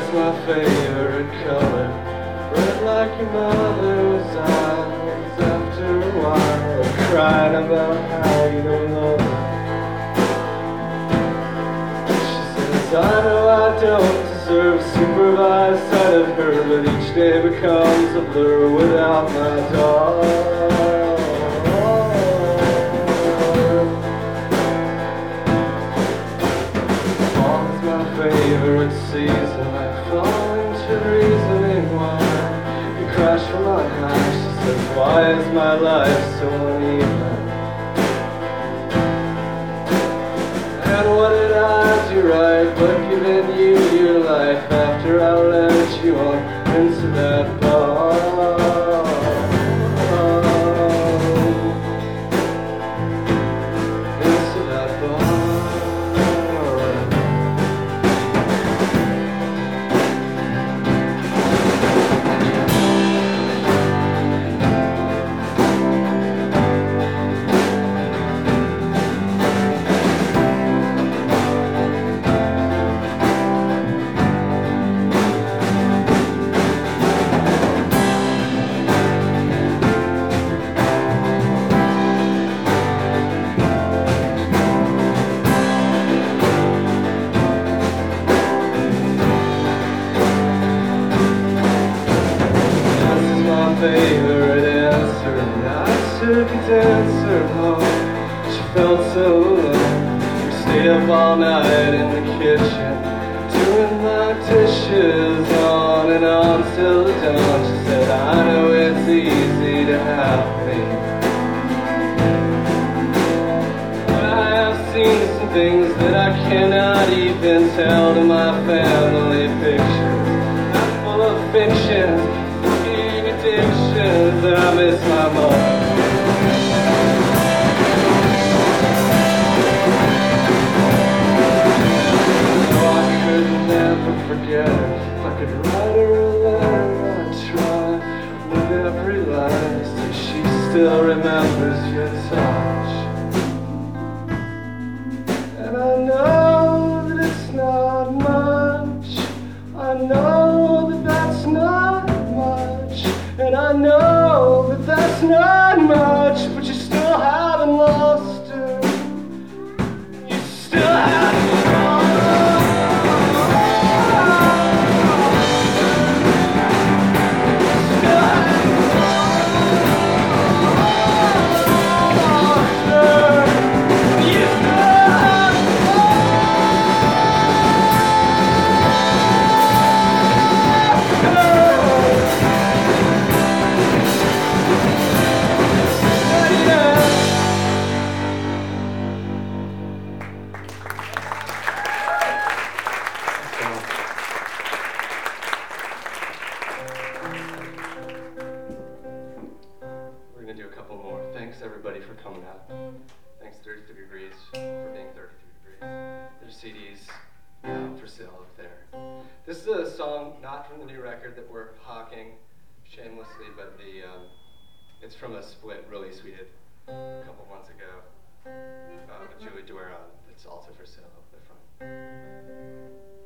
is my favorite color. Red like your mother's eyes. After a while, crying about how you don't love her. She says, I know I don't deserve a supervised sight of her, but each day becomes a blur without my dog. Favorite season, I fall into reasoning why you crash from on high. She says, why is my life so uneven? And what did I do right but giving you your life after I let you on into that bar? Into that bar. Favorite answer, and I took a dancer home. She felt so alone. We stayed up all night in the kitchen, doing my dishes on and on till the dawn. She said, I know it's easy to have me, but I have seen some things that I cannot even tell to my family pictures. I'm full of fictions, addictions, and I miss my mom. So I could never forget her. If I could write her a letter, I'd try with every line, so she still remembers your touch. And I know that it's not much. I know that that's not much. And I know that that's not much, but you still haven't lost her. You still haven't lost her. Still haven't lost her. You still haven't lost her. We're going to do a couple more. Thanks everybody for coming out. Thanks 33 Degrees for being 33 Degrees. There's CDs for sale up there. This is a song not from the new record that we're hawking shamelessly, but it's from a split release we did a couple months ago with Julie Dueron. It's also for sale up the front.